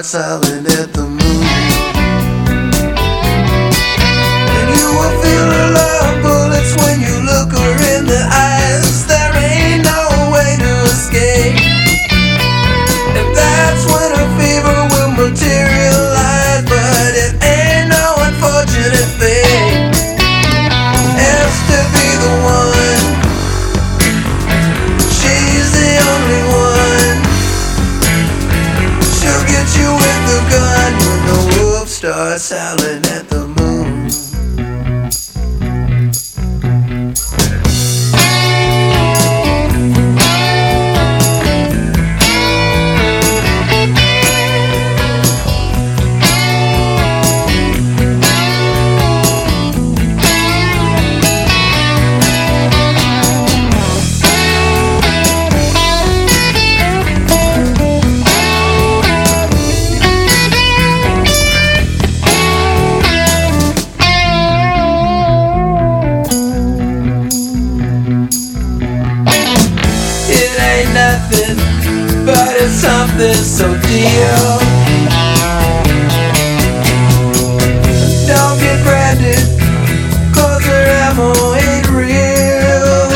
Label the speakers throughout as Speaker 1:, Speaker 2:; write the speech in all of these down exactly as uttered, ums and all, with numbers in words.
Speaker 1: starts howling at the moon. And you will feel a lot of bullets when you look her in the eyes. There ain't no way to escape, and that's when a fever will materialize. But it ain't no unfortunate fate. Has to be the one. She's the only one. She'll get you with the gun when the wolf starts howling at the moon. Nothing, but it's something so dear. Don't get branded, cause her ammo ain't real.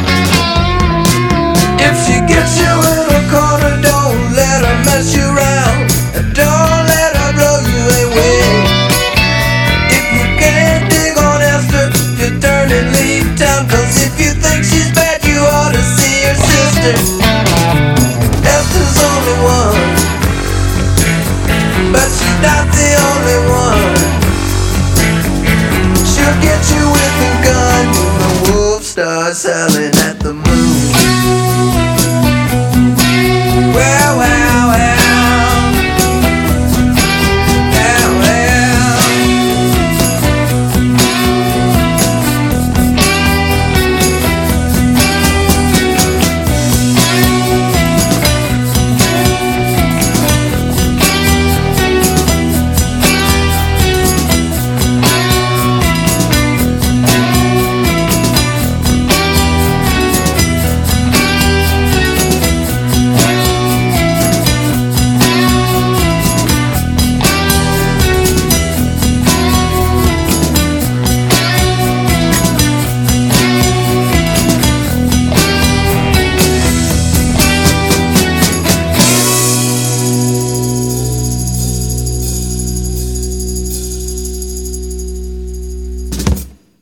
Speaker 1: If she gets you in a corner, don't let her mess you around, and don't let her blow you away. If you can't dig on Esther, you turn and leave town, cause if you think she's bad, you ought to see her sister. Esther's only one, but she's not the only one. She'll get you with a gun when the wolf starts howling at the